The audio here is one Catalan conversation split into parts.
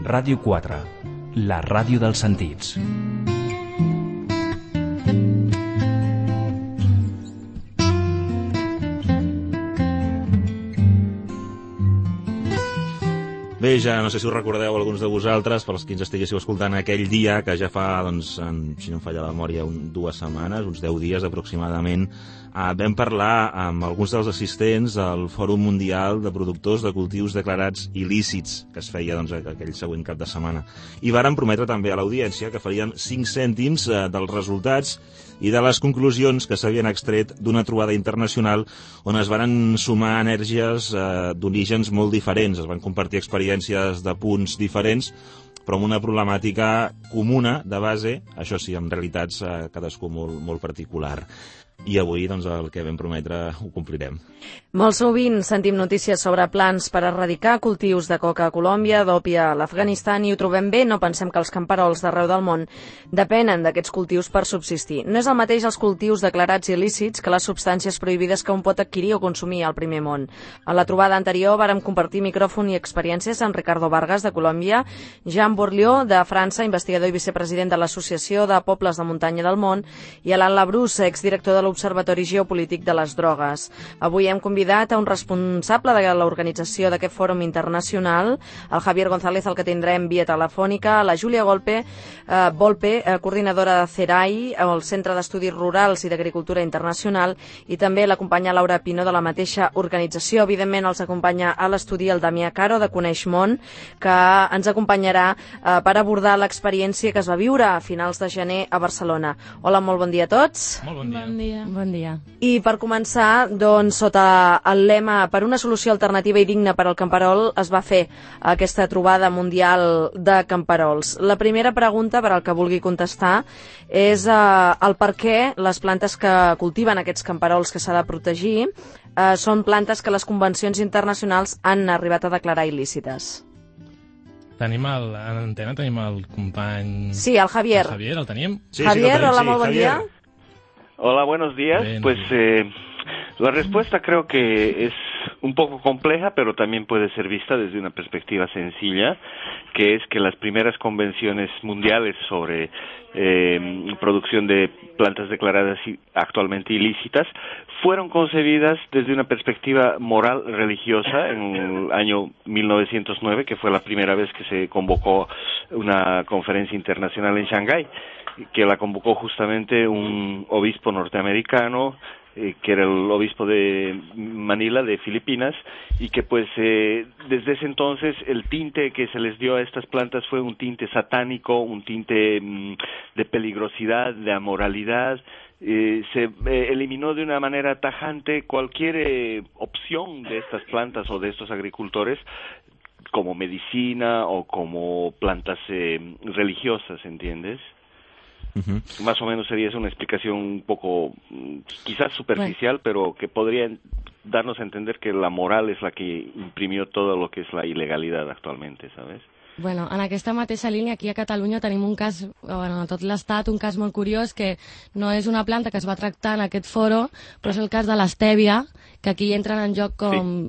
Ràdio 4, la ràdio dels sentits. Bé, ja no sé si us recordeu alguns de vosaltres, per als que ens estiguéssiu escoltant aquell dia, que ja fa, doncs, si no em falla la memòria, 2 setmanes, uns 10 dies aproximadament, vam parlar amb alguns dels assistents al Fòrum Mundial de Productors de Cultius Declarats Il·lícits, que es feia doncs, aquell següent cap de setmana. I vàrem prometre també a l'audiència que faríem 5 cèntims dels resultats i de les conclusions que s'havien extret d'una trobada internacional on es van sumar enèrgies d'orígens molt diferents, es van compartir experiències de punts diferents, però amb una problemàtica comuna de base, això sí, amb realitats cadascú molt particular. I avui, doncs, el que vam prometre ho complirem. Molt sovint sentim notícies sobre plans per erradicar cultius de coca a Colòmbia, d'opi a l'Afganistan, i ho trobem bé, no pensem que els camperols d'arreu del món depenen d'aquests cultius per subsistir. No és el mateix els cultius declarats il·lícits que les substàncies prohibides que un pot adquirir o consumir al primer món. A la trobada anterior vàrem compartir micròfon i experiències amb Ricardo Vargas, de Colòmbia, Jean Bourlieu, de França, investigador i vicepresident de l'Associació de Pobles de Muntanya del Món, i Alain Labrousse, exdirector de l'Observatori Geopolític de les Drogues. Avui hem convidat a un responsable de l'organització d'aquest fòrum internacional, el Javier González, el que tindrem via telefònica, la Júlia Volpe, coordinadora de CERAI, el Centre d'Estudis Rurals i d'Agricultura Internacional, i també la companya Laura Pino, de la mateixa organització. Evidentment, els acompanya a l'estudi el Damià Caro, de Coneix Món, que ens acompanyarà per abordar l'experiència que es va viure a finals de gener a Barcelona. Hola, molt bon dia a tots. Molt bon dia. Bon dia. Bon dia. I per començar, doncs, sota el lema "Per una solució alternativa i digna per al camperol", es va fer aquesta trobada mundial de camperols. La primera pregunta, per al que vulgui contestar, és el per què les plantes que cultiven aquests camperols que s'ha de protegir són plantes que les convencions internacionals han arribat a declarar il·lícites. Tenim en antena, tenim el company... Sí, el Javier. El Javier, el tenim? Sí, Javier, sí, hola, molt bon dia. Hola, buenos días. Bien. Pues la respuesta creo que es un poco compleja, pero también puede ser vista desde una perspectiva sencilla, que es que las primeras convenciones mundiales sobre producción de plantas declaradas actualmente ilícitas fueron concebidas desde una perspectiva moral religiosa en el año 1909, que fue la primera vez que se convocó una conferencia internacional en Shanghái, que la convocó justamente un obispo norteamericano, que era el obispo de Manila, de Filipinas, y que pues desde ese entonces el tinte que se les dio a estas plantas fue un tinte satánico, un tinte de peligrosidad, de amoralidad. Se eliminó de una manera tajante cualquier opción de estas plantas o de estos agricultores como medicina o como plantas religiosas, ¿entiendes? Uh-huh. Más o menos sería esa una explicación un poco quizás superficial, pero que podría darnos a entender que la moral es la que imprimió todo lo que es la ilegalidad actualmente, ¿sabes? Bueno, en aquesta mateixa línia, aquí a Catalunya tenim un cas, a tot l'Estat, un cas molt curiós, que no és una planta que es va tractar en aquest foro, però és el cas de l'estèvia, que aquí entren en joc com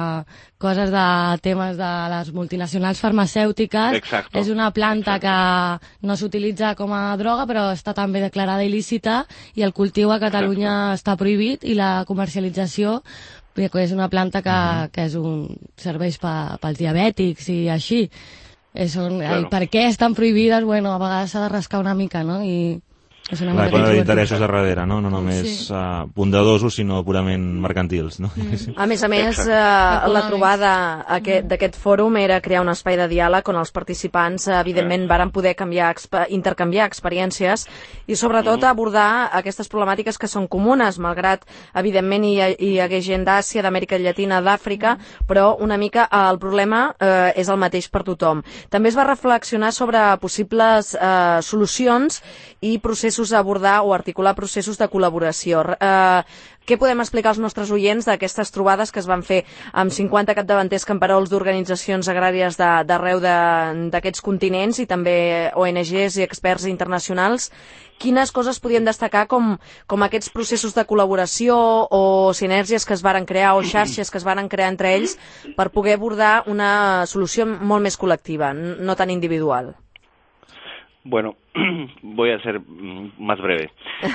coses de temes de les multinacionals farmacèutiques. Exacto. És una planta que no s'utilitza com a droga, però està també declarada il·lícita, i el cultiu a Catalunya està prohibit, i la comercialització és una planta que és serveix pels diabètics i així. Claro. Per què estan prohibides? Bueno, a vegades s'ha de rascar una mica, no? I és una Clar, mica quan hi ha interessos darrere, no només Sí. bondadosos, sinó purament mercantils, no? A més, la Econòmics. trobada d'aquest fòrum era crear un espai de diàleg on els participants, evidentment, varen poder intercanviar experiències i, sobretot, abordar aquestes problemàtiques que són comunes, malgrat, evidentment, hi hagués gent d'Àsia, d'Amèrica Llatina, d'Àfrica, però una mica el problema és el mateix per tothom. També es va reflexionar sobre possibles solucions i processos processos a abordar o articular processos de col·laboració. Què podem explicar als nostres oients d'aquestes trobades que es van fer amb 50 capdavanters camperols d'organitzacions agràries d'arreu d'aquests continents i també ONGs i experts internacionals? Quines coses podíem destacar com aquests processos de col·laboració o sinergies que es varen crear o xarxes que es varen crear entre ells per poder abordar una solució molt més col·lectiva, no tan individual? Bueno, voy a ser más breve.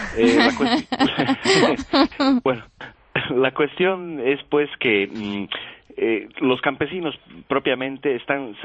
La cuestión es pues que los campesinos propiamente están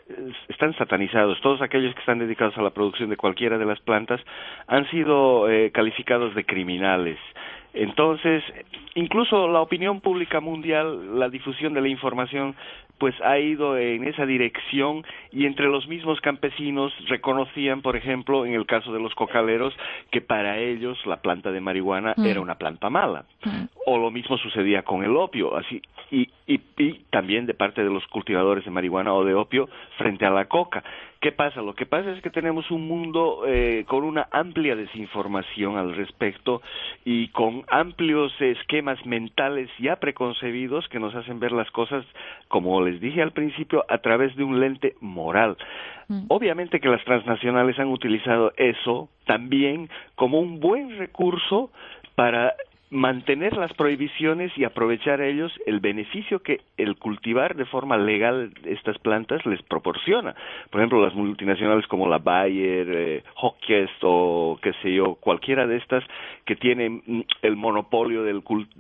satanizados. Todos aquellos que están dedicados a la producción de cualquiera de las plantas han sido calificados de criminales. Entonces, incluso la opinión pública mundial, la difusión de la información, pues ha ido en esa dirección, y entre los mismos campesinos reconocían, por ejemplo, en el caso de los cocaleros, que para ellos la planta de marihuana era una planta mala. O lo mismo sucedía con el opio, así, y también de parte de los cultivadores de marihuana o de opio frente a la coca. ¿Qué pasa? Lo que pasa es que tenemos un mundo con una amplia desinformación al respecto y con amplios esquemas mentales ya preconcebidos que nos hacen ver las cosas, como les dije al principio, a través de un lente moral. Obviamente que las transnacionales han utilizado eso también como un buen recurso para mantener las prohibiciones y aprovechar ellos el beneficio que el cultivar de forma legal estas plantas les proporciona. Por ejemplo, las multinacionales como la Bayer, Hockeys o qué sé yo, cualquiera de estas que tienen el monopolio del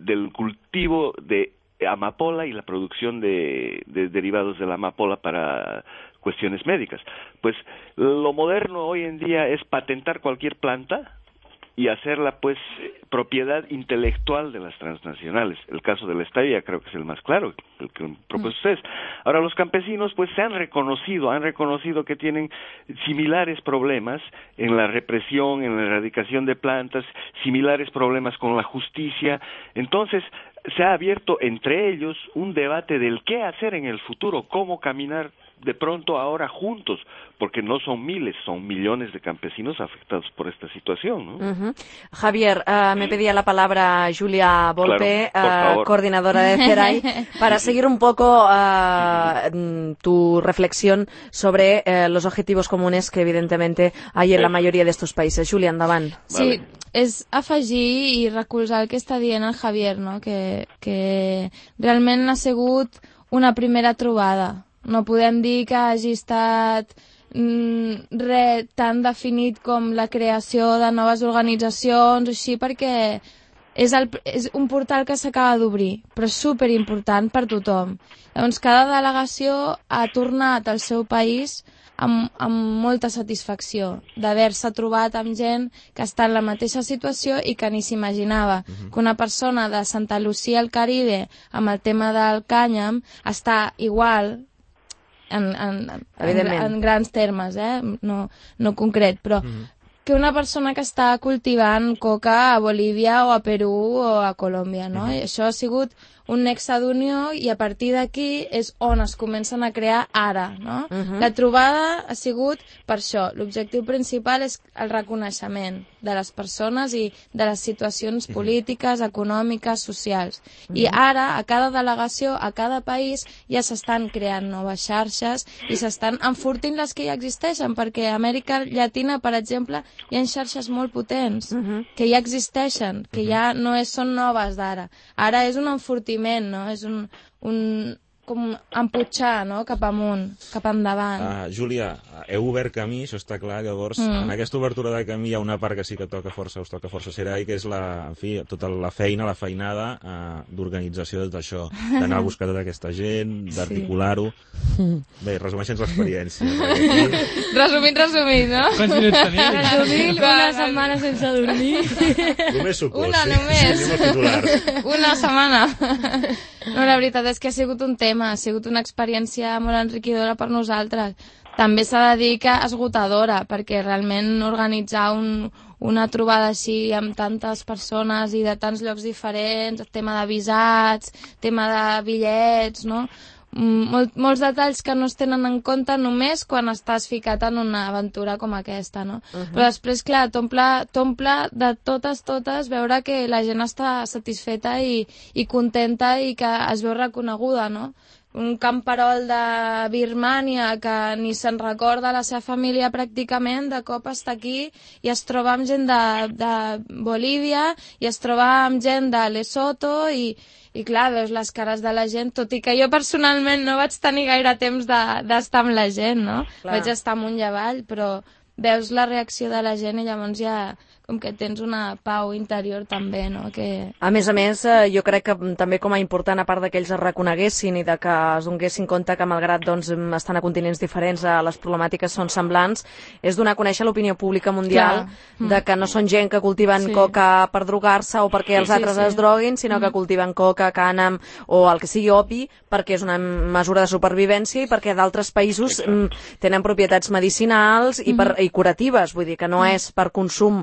cultivo de amapola y la producción de derivados de la amapola para cuestiones médicas. Pues lo moderno hoy en día es patentar cualquier planta y hacerla pues propiedad intelectual de las transnacionales. El caso de la stevia creo que es el más claro, el que propuso ustedes. Ahora, los campesinos pues han reconocido que tienen similares problemas en la represión, en la erradicación de plantas, similares problemas con la justicia. Entonces se ha abierto entre ellos un debate del qué hacer en el futuro, cómo caminar de pronto ahora juntos, porque no son miles, son millones de campesinos afectados por esta situación, ¿no? Javier, me pedía la palabra Julia Volpe, claro, coordinadora de CERAI, para seguir un poco tu reflexión sobre los objetivos comunes que evidentemente hay en la mayoría de estos países. Julia, endavant. Sí, és afegir i recolzar el que està dient el Javier, no? Que realment ha sigut una primera trobada. No podem dir que hagi estat res tan definit com la creació de noves organitzacions, així, perquè és un portal que s'acaba d'obrir, però és superimportant per tothom. Llavors, cada delegació ha tornat al seu país amb molta satisfacció d'haver-se trobat amb gent que està en la mateixa situació i que ni s'imaginava que una persona de Santa Lucía al Caribe amb el tema del cànyam està igual en grans termes, no concret, però que una persona que està cultivant coca a Bolívia o a Perú o a Colòmbia, no? I això ha sigut un nexe d'unió i a partir d'aquí és on es comencen a crear ara, no? La trobada ha sigut per això. L'objectiu principal és el reconeixement de les persones i de les situacions polítiques, econòmiques, socials. I ara, a cada delegació, a cada país, ja s'estan creant noves xarxes i s'estan enfortint les que ja existeixen, perquè a Amèrica Llatina, per exemple, hi ha xarxes molt potents que ja existeixen, que ja no són noves d'ara. Ara és un enfortiment, no? És com emputxar, no? Cap amunt, cap endavant. Júlia, heu obert camí, això està clar, llavors en aquesta obertura de camí hi ha una part que sí que us toca força CERAI, que és tota la feina, la feinada d'organització de tot això, d'anar a buscar tota aquesta gent, d'articular-ho. Bé, resumeixen l'experiència. Resumit, no? Quants minuts tenim? Resumint, una setmana sense dormir. Només supos. Una setmana. No, la veritat és que ha sigut un tema, ha sigut una experiència molt enriquidora per nosaltres. També s'ha de dir que esgotadora, perquè realment organitzar una trobada així amb tantes persones i de tants llocs diferents, tema de visats, tema de bitllets, no? molts detalls que no es tenen en compte només quan estàs ficat en una aventura com aquesta, no? Però després, clar, t'omple de totes veure que la gent està satisfeta i contenta i que es veu reconeguda, no? Un camperol de Birmània que ni se'n recorda la seva família pràcticament, de cop està aquí i es troba amb gent de Bolívia i es troba amb gent de Lesotho i clar, veus les cares de la gent, tot i que jo personalment no vaig tenir gaire temps d'estar amb la gent, no? Clar. Vaig estar amunt i avall, però veus la reacció de la gent i llavors ja com que tens una pau interior també, no? Que... A més, jo crec que també com a important, a part de que ells es reconeguessin i de que es donessin compte que malgrat doncs, estan a continents diferents, les problemàtiques són semblants, és donar a conèixer l'opinió pública mundial de que no són gent que cultiven coca per drogar-se o perquè els altres es droguin, sinó que cultiven coca, cànem o el que sigui opi perquè és una mesura de supervivència i perquè d'altres països tenen propietats medicinals i curatives, vull dir que no és per consum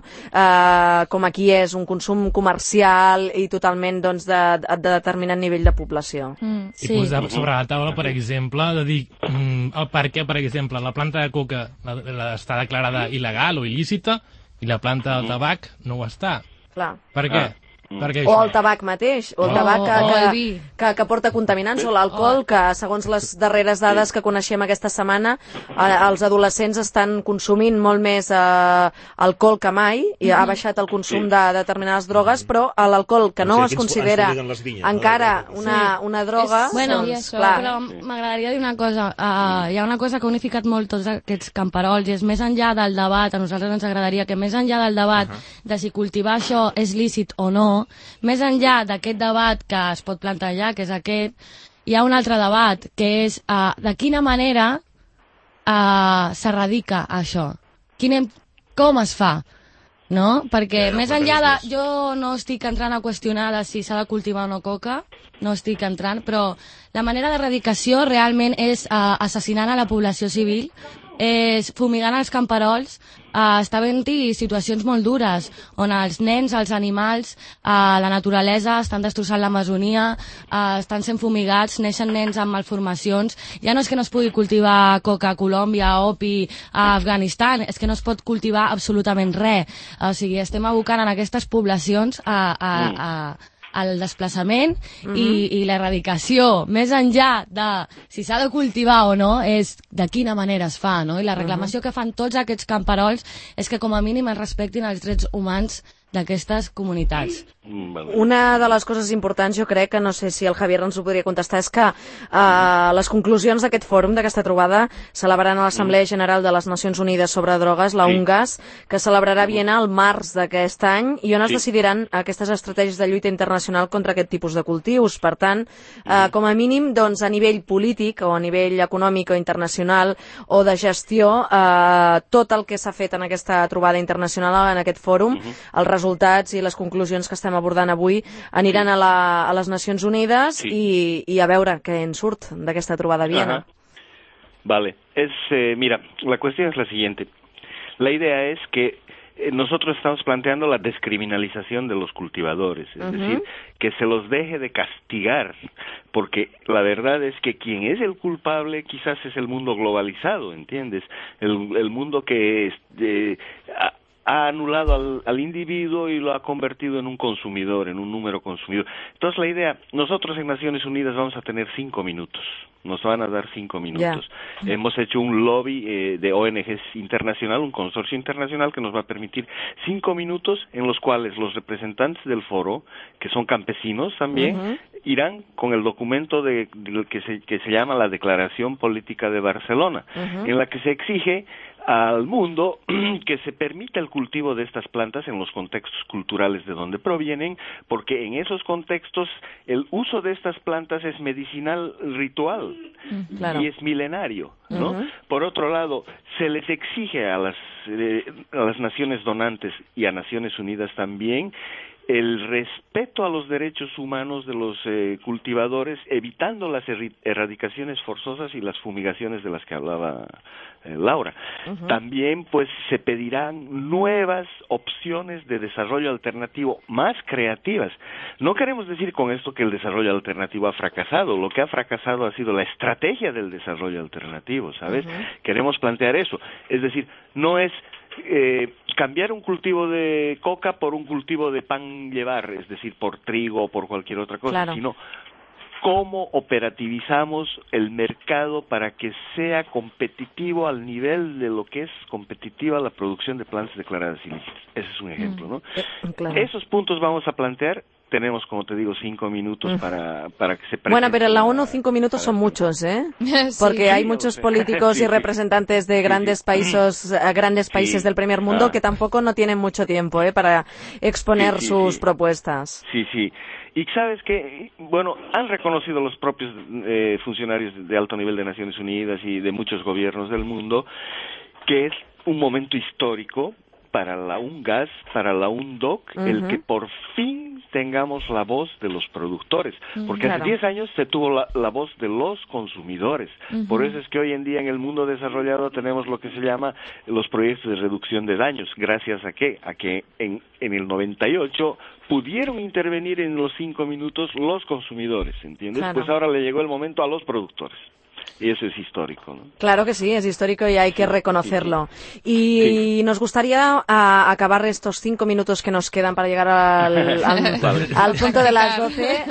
com aquí és un consum comercial i totalment doncs, de determinat nivell de població. I posar sobre la taula, per exemple, de dir el per què, per exemple, la planta de coca està declarada il·legal o il·lícita i la planta del tabac no ho està. Clar. Per què? O el tabac mateix, o el tabac que porta contaminants, o l'alcohol, que segons les darreres dades que coneixem aquesta setmana, els adolescents estan consumint molt més alcohol que mai, i ha baixat el consum de determinades drogues, però l'alcohol, que no es considera encara una droga... Bueno, però m'agradaria dir una cosa. Hi ha una cosa que ha unificat molt tots aquests camperols, i és més enllà del debat, a nosaltres ens agradaria que més enllà del debat de si cultivar això és lícit o no, més enllà d'aquest debat que es pot plantejar, que és aquest, hi ha un altre debat, que és de quina manera s'erradica això. Com es fa? No? Perquè més enllà de... Jo no estic entrant a qüestionar de si s'ha de cultivar o no coca, no estic entrant, però la manera d'erradicació realment és assassinant a la població civil, és fumigant els camperols, està havent-hi situacions molt dures, on els nens, els animals, la naturalesa estan destrossant l'Amazonia, estan sent fumigats, neixen nens amb malformacions. Ja no és que no es pugui cultivar coca a Colòmbia, opi a Afganistan, és que no es pot cultivar absolutament res. O sigui, estem abocant en aquestes poblacions el desplaçament i l'erradicació, més enllà de si s'ha de cultivar o no, és de quina manera es fa, no? I la reclamació que fan tots aquests camperols és que com a mínim es respectin els drets humans d'aquestes comunitats. Una de les coses importants, jo crec, que no sé si el Javier ens ho podria contestar, és que les conclusions d'aquest fòrum, d'aquesta trobada, celebraran a l'Assemblea General de les Nacions Unides sobre drogues, la UNGAS, que celebrarà a Viena el març d'aquest any, i on es decidiran aquestes estratègies de lluita internacional contra aquest tipus de cultius. Per tant, com a mínim, doncs, a nivell polític o a nivell econòmic o internacional o de gestió, tot el que s'ha fet en aquesta trobada internacional, en aquest fòrum, els resultats i les conclusions que estem abordant avui aniran a les Nacions Unides i a veure què en surt d'aquesta trobada a Viena. Vale. Mira, la cuestión es la siguiente. La idea es que nosotros estamos planteando la descriminalización de los cultivadores, es decir, que se los deje de castigar, porque la verdad es que quien es el culpable quizás es el mundo globalizado, ¿entiendes? El mundo que ha anulado al individuo y lo ha convertido en un consumidor, en un número consumidor. Entonces la idea, nosotros en Naciones Unidas vamos a tener 5 minutos, nos van a dar 5 minutos. Hemos hecho un lobby de ONGs internacional, un consorcio internacional que nos va a permitir 5 minutos en los cuales los representantes del foro, que son campesinos también, irán con el documento que se llama la Declaración Política de Barcelona, en la que se exige al mundo que se permita el cultivo de estas plantas en los contextos culturales de donde provienen, porque en esos contextos el uso de estas plantas es medicinal ritual y es milenario, ¿no? Por otro lado, se les exige a las naciones donantes y a Naciones Unidas también el respeto a los derechos humanos de los cultivadores, evitando las erradicaciones forzosas y las fumigaciones de las que hablaba Laura. También pues se pedirán nuevas opciones de desarrollo alternativo más creativas. No queremos decir con esto que el desarrollo alternativo ha fracasado. Lo que ha fracasado ha sido la estrategia del desarrollo alternativo, ¿sabes? Queremos plantear eso. Es decir, no es cambiar un cultivo de coca por un cultivo de pan llevar, es decir, por trigo o por cualquier otra cosa, sino cómo operativizamos el mercado para que sea competitivo al nivel de lo que es competitiva la producción de plantas declaradas ilícitas. Ese es un ejemplo, ¿no? Claro. Esos puntos vamos a plantear. Tenemos, como te digo, 5 minutos para que se presente. Bueno, pero en la ONU 5 minutos son muchos, ¿eh? Porque hay muchos políticos y representantes de grandes países del primer mundo que tampoco no tienen mucho tiempo, para exponer sus propuestas. Sí. Y sabes que, bueno, han reconocido los propios funcionarios de alto nivel de Naciones Unidas y de muchos gobiernos del mundo que es un momento histórico para la UNGAS, para la UNDOC, el que por fin tengamos la voz de los productores, porque hace 10 años se tuvo la voz de los consumidores. Por eso es que hoy en día en el mundo desarrollado tenemos lo que se llama los proyectos de reducción de daños. ¿Gracias a qué? A que en el 98 pudieron intervenir en los 5 minutos los consumidores, ¿entiendes? Pues ahora le llegó el momento a los productores. Y eso es histórico, ¿no? Claro que sí, es histórico y hay que reconocerlo. Y nos gustaría acabar estos 5 minutos que nos quedan para llegar al punto de las 12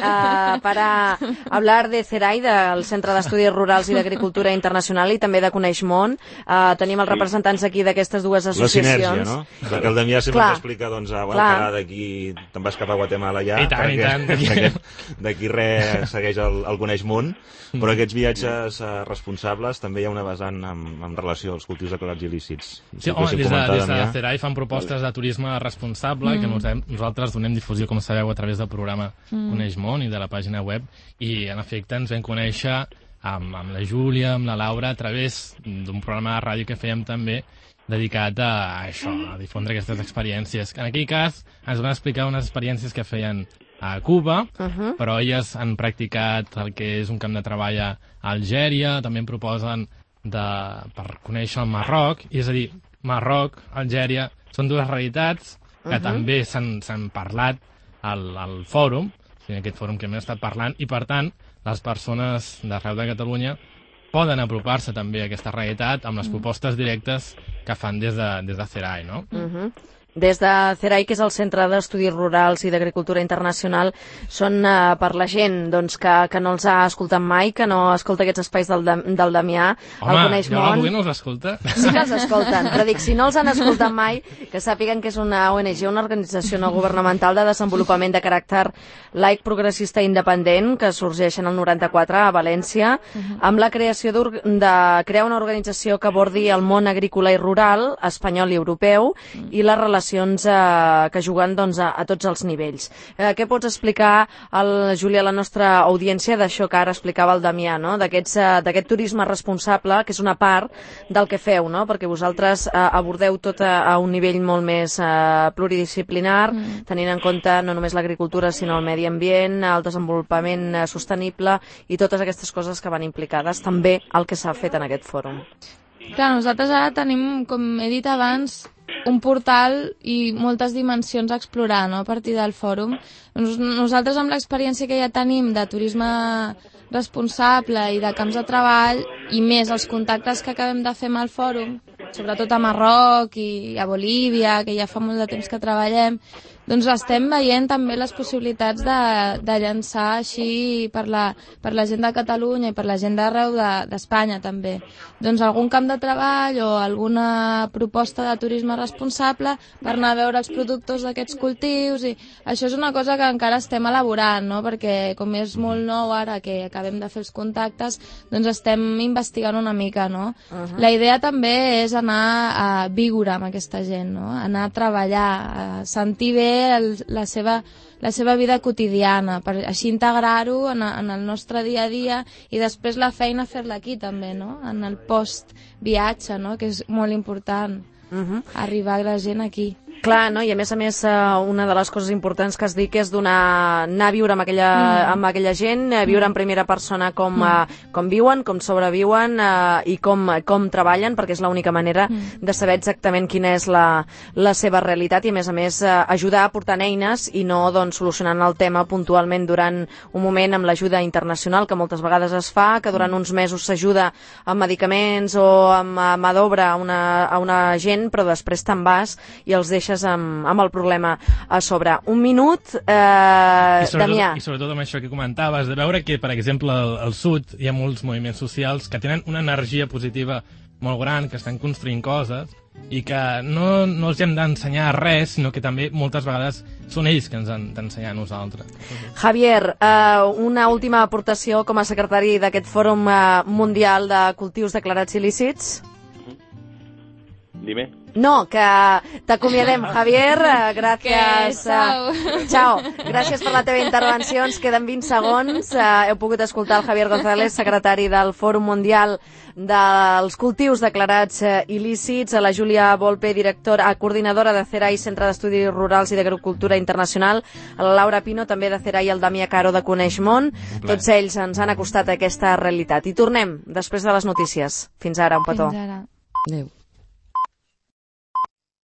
para hablar de CERAI, del Centre d'Estudis Rurals i d'Agricultura Internacional, i també de Coneix Món. Tenim els representants aquí d'aquestes dues associacions. La sinergia, no? Perquè el Damià sempre ens explica, doncs, que d'aquí te'n vas cap a Guatemala ja. I tant. D'aquí res segueix el Coneix Món, però aquests viatges responsables també hi ha una vessant en relació als cultius declarats il·lícits. Sí, home, des de CERAI fan propostes de turisme responsable que nosaltres donem difusió, com sabeu, a través del programa Coneix Món i de la pàgina web, i en efecte ens vam conèixer amb la Júlia, amb la Laura, a través d'un programa de ràdio que fèiem també dedicat a això, a difondre aquestes experiències. En aquell cas ens van explicar unes experiències que feien a Cuba, però elles han practicat el que és un camp de treball a Algèria, també en proposen per conèixer el Marroc, i és a dir, Marroc, Algèria, són dues realitats que també s'han parlat al fòrum, en aquest fòrum que hem estat parlant, i per tant, les persones d'arreu de Catalunya poden apropar-se també a aquesta realitat amb les propostes directes que fan des de CERAI, no? Des de CERAI, que és el Centre d'Estudis Rurals i d'Agricultura Internacional, són per la gent que no els ha escoltat mai, que no escolta aquests espais del Damià. Home, avui no els escolta? Sí que els escolten, però dic, si no els han escoltat mai, que sàpiguen que és una ONG, una organització no governamental de desenvolupament de caràcter laic, progressista i independent, que sorgeix en el 94 a València, amb la creació de crear una organització que abordi el món agrícola i rural, espanyol i europeu, i les relacions que juguen a tots els nivells. Què pots explicar, Júlia, a la nostra audiència d'això que ara explicava el Damià, no? D'aquest turisme responsable, que és una part del que feu, no? Perquè vosaltres abordeu tot a un nivell molt més pluridisciplinar, tenint en compte no només l'agricultura, sinó el medi ambient, el desenvolupament sostenible i totes aquestes coses que van implicades també el que s'ha fet en aquest fòrum. Clar, nosaltres ara tenim, com he dit abans, un portal i moltes dimensions a explorar, no?, a partir del fòrum. Nosaltres, amb l'experiència que ja tenim de turisme responsable i de camps de treball, i més els contactes que acabem de fer amb el fòrum, sobretot a Marroc i a Bolívia, que ja fa molt de temps que treballem, doncs estem veient també les possibilitats de llançar així per la gent de Catalunya i per la gent d'arreu d'Espanya també. Doncs algun camp de treball o alguna proposta de turisme responsable per anar a veure els productors d'aquests cultius, i això és una cosa que encara estem elaborant, no? Perquè com és molt nou ara que acabem de fer els contactes, doncs estem investigant una mica, no? La idea també és anar a viure amb aquesta gent, no? Anar a treballar, a sentir bé la seva vida quotidiana, per així integrar-ho en el nostre dia a dia, i després la feina fer-la aquí també, no? En el post-viatge, no? Que és molt important, arribar a la gent aquí. Clar, no? I a més, una de les coses importants que has dit és anar a viure amb aquella gent, viure en primera persona com viuen, com sobreviuen i com treballen, perquè és l'única manera de saber exactament quina és la seva realitat i, a més, ajudar aportant eines i no solucionant el tema puntualment durant un moment amb l'ajuda internacional, que moltes vegades es fa, que durant uns mesos s'ajuda amb medicaments o amb mà d'obra a una gent, però després te'n vas i els deixes amb el problema a sobre. Un minut, Damià. I sobretot amb això que comentaves, de veure que, per exemple, al sud hi ha molts moviments socials que tenen una energia positiva molt gran, que estan construint coses i que no els hem d'ensenyar res, sinó que també moltes vegades són ells que ens han d'ensenyar a nosaltres. Javier, una última aportació com a secretari d'aquest Fòrum Mundial de Cultius Declarats Il·lícits? Dime. No, que t'acomiadem, Javier, gràcies. Ciao. Gràcies per la teva intervenció, ens queden 20 segons. Heu pogut escoltar el Javier González, secretari del Fòrum Mundial dels Cultius Declarats Il·lícits, a la Júlia Volpe, coordinadora de CERAI, Centre d'Estudis Rurals i d'Agricultura Internacional, a la Laura Pino, també de CERAI, i el Damià Caro, de Coneix Món. Tots ells ens han acostat a aquesta realitat. I tornem després de les notícies. Fins ara, un petó. Fins ara. Adéu.